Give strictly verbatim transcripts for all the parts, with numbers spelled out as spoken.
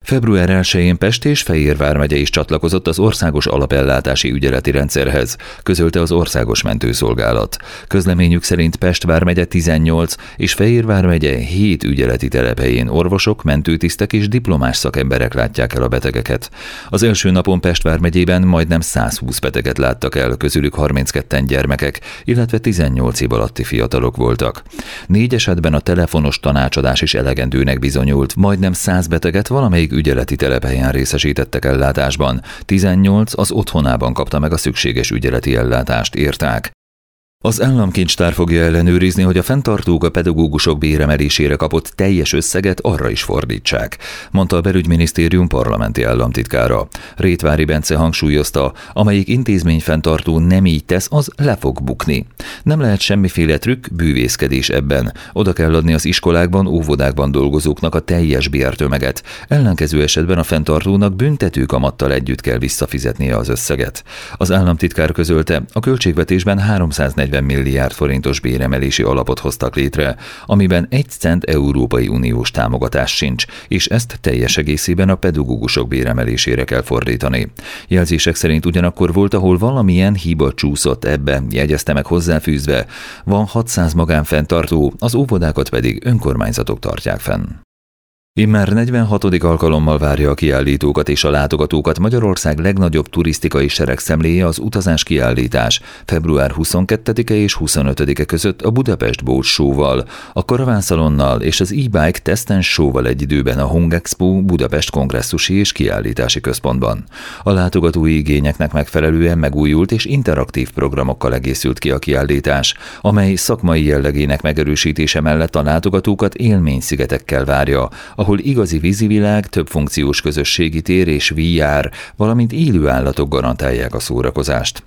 február elsején Pest és Fejérvár megye is csatlakozott az országos alapellátási ügyeleti rendszerhez, közölte az Országos Mentőszolgálat. Közleményük szerint Pest vármegye tizennyolc és Fejérvár megye hét ügyeleti telephelyén orvosok, mentőtisztek és diplomás szakemberek látják el a betegeket. Az első napon Pest vármegyében majdnem százhúsz beteget láttak el, közülük harmincketten gyermekek, illetve tizennyolc év alatti fiatalok voltak. Négy esetben a telefonos tanácsadás is elegendőnek bizonyult, majdnem száz beteget valamelyik ügyeleti telephelyen részesítettek ellátásban, tizennyolc az otthonában kapta meg a szükséges ügyeleti ellátást, írták. Az államkincstár fogja ellenőrizni, hogy a fenntartók a pedagógusok béremelésére kapott teljes összeget arra is fordítsák, mondta a Belügyminisztérium parlamenti államtitkára. Rétvári Bence hangsúlyozta, amelyik intézményfenntartó nem így tesz, az le fog bukni. Nem lehet semmiféle trükk, bűvészkedés ebben. Oda kell adni az iskolákban, óvodákban dolgozóknak a teljes bértömeget. Ellenkező esetben a fenntartónak büntető kamattal együtt kell visszafizetnie az összeget. Az államtitkár közölte, a költségvetésben háromszáznegyven milliárd forintos béremelési alapot hoztak létre, amiben egy cent Európai Uniós támogatás sincs, és ezt teljes egészében a pedagógusok béremelésére kell fordítani. Jelzések szerint ugyanakkor volt, ahol valamilyen hiba csúszott ebbe, jegyezte meg hozzáfűzve, van hatszáz magánfenntartó, az óvodákat pedig önkormányzatok tartják fenn. Immár negyvenhatodik alkalommal várja a kiállítókat és a látogatókat Magyarország legnagyobb turisztikai seregszemléje, az Utazás kiállítás február huszonkettedike és huszonötödike között a Budapest Boat Show-val, a Karavánszalonnal és az e-bike Test and Show-val egy időben a Hungexpo Budapest kongresszusi és kiállítási központban. A látogatói igényeknek megfelelően megújult és interaktív programokkal egészült ki a kiállítás, amely szakmai jellegének megerősítése mellett a látogatókat élményszigetekkel várja, ahol igazi vízivilág, többfunkciós közösségi tér és vé er, valamint élő állatok garantálják a szórakozást.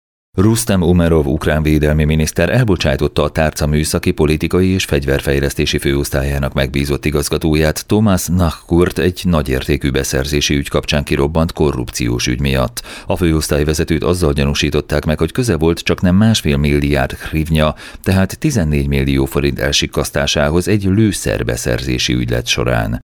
Rustem Umerov ukrán védelmi miniszter elbocsájtotta a tárca műszaki, politikai és fegyverfejlesztési főosztályának megbízott igazgatóját, Tomás Nahkurt egy nagyértékű beszerzési ügy kapcsán kirobbant korrupciós ügy miatt. A főosztályvezetőt azzal gyanúsították meg, hogy köze volt csaknem másfél milliárd hrivnya, tehát tizennégy millió forint elsikkasztásához egy lőszerbeszerzési ügylet során.